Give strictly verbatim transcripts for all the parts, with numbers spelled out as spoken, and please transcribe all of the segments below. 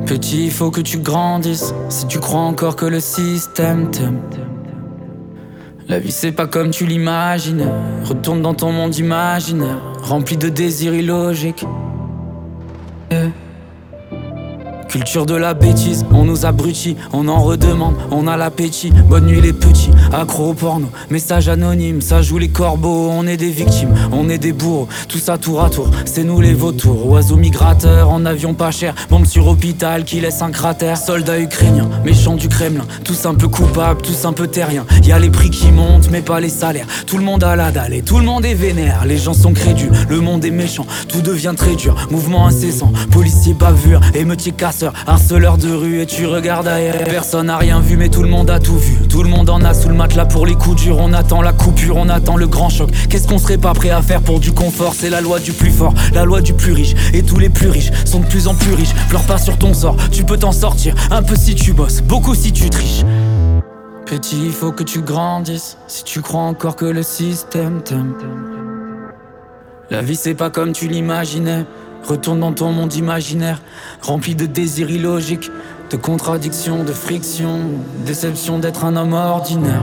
Petit, il faut que tu grandisses si tu crois encore que le système t'aime. La vie c'est pas comme tu l'imagines. Retourne dans ton monde imaginaire, rempli de désirs illogiques. Yeah. Culture de la bêtise, on nous abrutit, on en redemande, on a l'appétit. Bonne nuit les petits, accro au porno, message anonyme, ça joue les corbeaux. On est des victimes, on est des bourreaux, tout ça tour à tour, c'est nous les vautours. Oiseaux migrateurs, en avion pas cher, bombe sur hôpital qui laisse un cratère. Soldats ukrainiens, méchants du Kremlin, tous un peu coupables, tous un peu terriens. Y'a les prix qui montent mais pas les salaires, tout le monde a la dalle et tout le monde est vénère. Les gens sont crédules, le monde est méchant, tout devient très dur, mouvement incessant. Policiers bavures, émeutiers casseurs, harceleurs de rue et tu regardes ailleurs. Personne n'a rien vu mais tout le monde a tout vu. Tout le monde en a sous le matelas pour les coups durs. On attend la coupure, on attend le grand choc. Qu'est-ce qu'on serait pas prêt à faire pour du confort? C'est la loi du plus fort, la loi du plus riche. Et tous les plus riches sont de plus en plus riches. Pleure pas sur ton sort, tu peux t'en sortir. Un peu si tu bosses, beaucoup si tu triches. Petit, il faut que tu grandisses si tu crois encore que le système t'aime. La vie c'est pas comme tu l'imaginais. Retourne dans ton monde imaginaire, rempli de désirs illogiques, de contradictions, de frictions, déception d'être un homme ordinaire.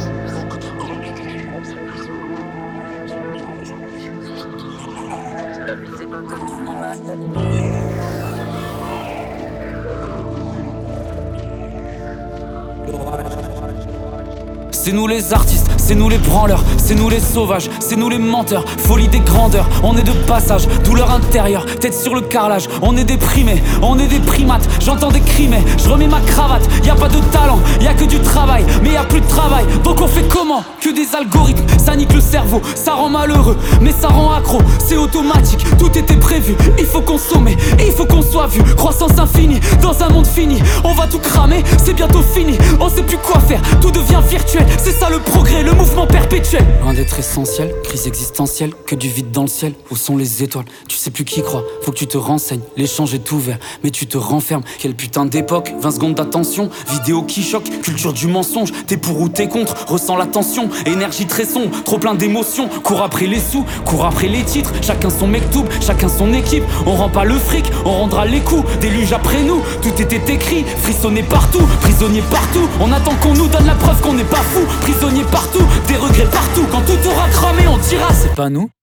C'est nous les artistes, c'est nous les branleurs, c'est nous les sauvages, c'est nous les menteurs. Folie des grandeurs, on est de passage, douleur intérieure, tête sur le carrelage. On est déprimés, on est des primates, j'entends des cris mais je remets ma cravate. Y'a pas de talent, y'a que du travail, mais y'a plus de travail. Donc on fait comment? Que des algorithmes, ça nique le cerveau, ça rend malheureux, mais ça rend accro, c'est automatique, tout était prévu. Il faut consommer, et il faut qu'on soit vu. Croissance infinie, dans un monde fini, on va tout cramer, c'est bientôt fini. On sait plus quoi faire, tout devient virtuel. C'est ça le progrès, le mouvement perpétuel. Loin d'être essentiel, crise existentielle, que du vide dans le ciel. Où sont les étoiles? Tu sais plus qui croire, faut que tu te renseignes. L'échange est ouvert, mais tu te renfermes. Quelle putain d'époque, vingt secondes d'attention. Vidéo qui choque, culture du mensonge. T'es pour ou t'es contre, ressens la tension. Énergie très sombre, trop plein d'émotions. Cours après les sous, cours après les titres. Chacun son mektoub, chacun son équipe. On rend pas le fric, on rendra les coups. Déluge après nous, tout était écrit. Frissonné partout, prisonnier partout. On attend qu'on nous donne la preuve qu'on n'est pas fou. Prisonnier partout, des regrets partout. Quand tout aura cramé, on dira c'est pas nous.